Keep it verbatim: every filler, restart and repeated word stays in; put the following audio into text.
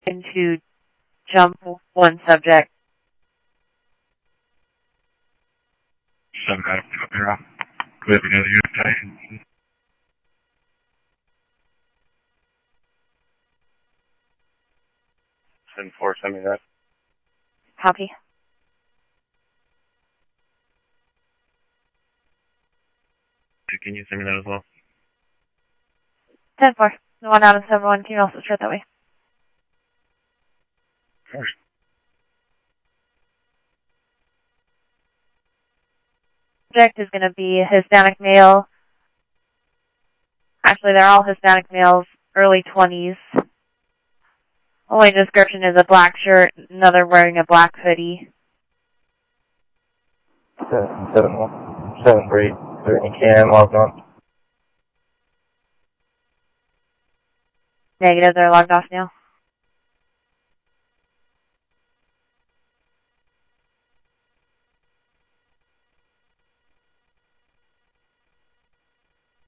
into jump one subject. Seven out of zero. We have another unit Titan. Send four, send me that. Copy. Can you send me that as well? ten four. One out of seven one. Can you also start that way? Alright. Subject is going to be Hispanic male. Actually, they're all Hispanic males, early twenties. Only description is a black shirt, another wearing a black hoodie. Seven, seven, one, seven, three, thirty cam, logged on. Negative, they're logged off now.